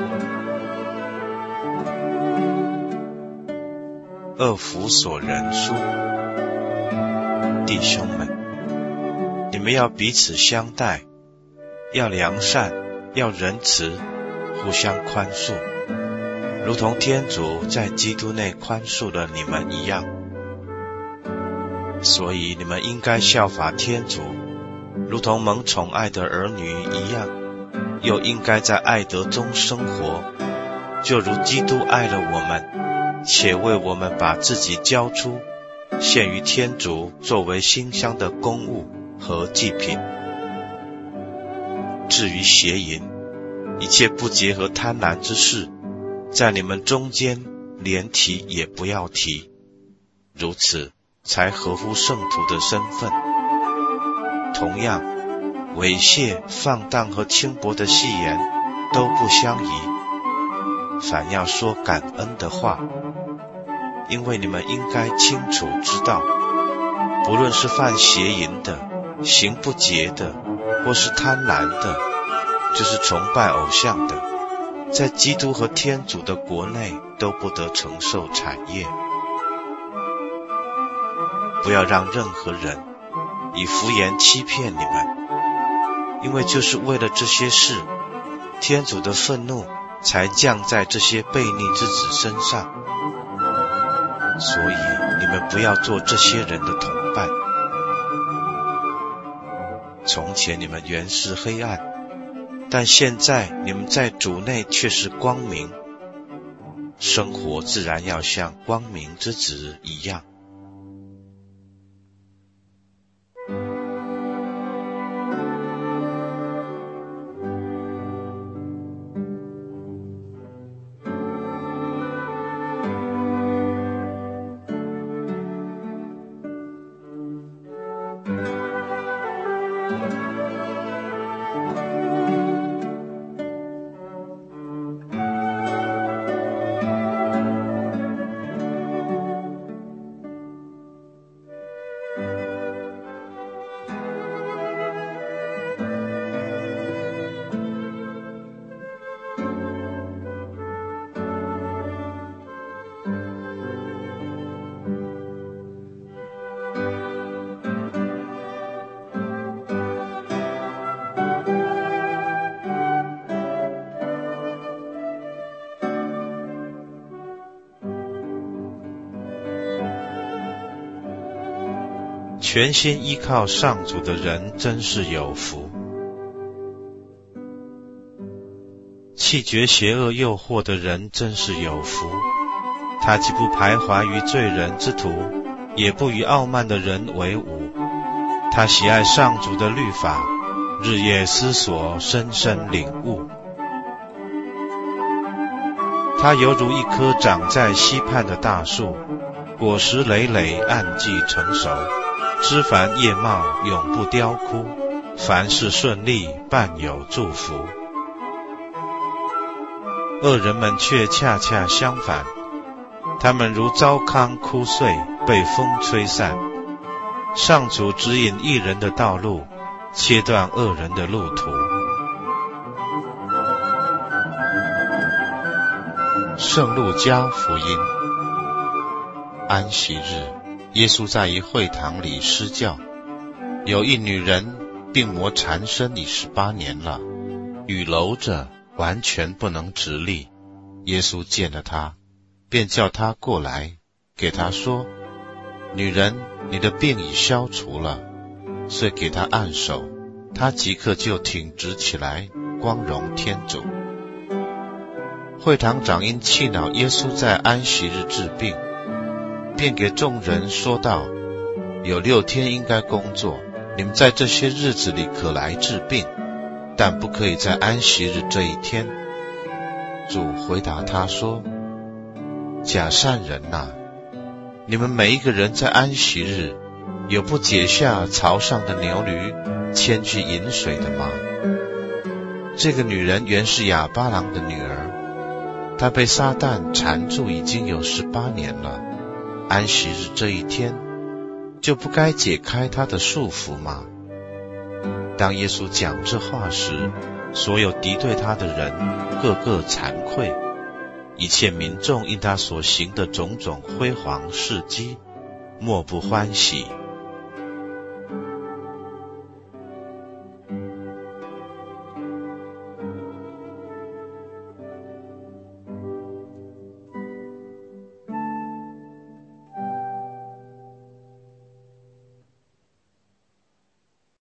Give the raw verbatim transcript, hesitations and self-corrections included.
厄弗所人书，弟兄们，你们要彼此相待，要良善，要仁慈，互相宽恕，如同天主在基督内宽恕了你们一样。所以你们应该效法天主，如同蒙宠爱的儿女一样，又应该在爱德中生活，就如基督爱了我们，且为我们把自己交出，献于天主，作为馨香的供物和祭品。至于邪淫，一切不洁和贪婪之事，在你们中间连提也不要提，如此才合乎圣徒的身份。同样，猥亵、放荡和轻薄的戏言都不相宜，反要说感恩的话，因为你们应该清楚知道，不论是犯邪淫的、行不洁的，或是贪婪的，就是崇拜偶像的，在基督和天主的国内都不得承受产业。不要让任何人以敷衍欺骗你们，因为就是为了这些事，天主的愤怒才降在这些悖逆之子身上。所以你们不要做这些人的同伴。从前你们原是黑暗，但现在你们在主内却是光明，生活自然要像光明之子一样。全心依靠上主的人真是有福。弃绝邪恶诱惑的人真是有福，他既不徘徊于罪人之途，也不与傲慢的人为伍。他喜爱上主的律法，日夜思索，深深领悟。他犹如一棵长在溪畔的大树，果实累累，按季成熟，枝繁叶茂，永不凋枯，凡事顺利，伴有祝福。恶人们却恰恰相反，他们如糟糠枯碎，被风吹散。上主指引义人的道路，切断恶人的路途。圣路加福音。安息日，耶稣在一会堂里施教，有一女人病魔缠身已十八年了，伛偻着，完全不能直立。耶稣见了她，便叫她过来，给她说：女人，你的病已消除了。遂给她按手，她即刻就挺直起来，光荣天主。会堂长因气恼耶稣在安息日治病，便给众人说道：有六天应该工作，你们在这些日子里可来治病，但不可以在安息日这一天。主回答他说：假善人哪，你们每一个人在安息日有不解下槽上的牛驴牵去饮水的吗？这个女人原是亚巴郎的女儿，她被撒旦缠住已经有十八年了，安息日这一天就不该解开她的束缚吗？当耶稣讲这话时， 所有敌对他的人个个惭愧，一切民众因他所行的种种辉煌事迹，莫不欢喜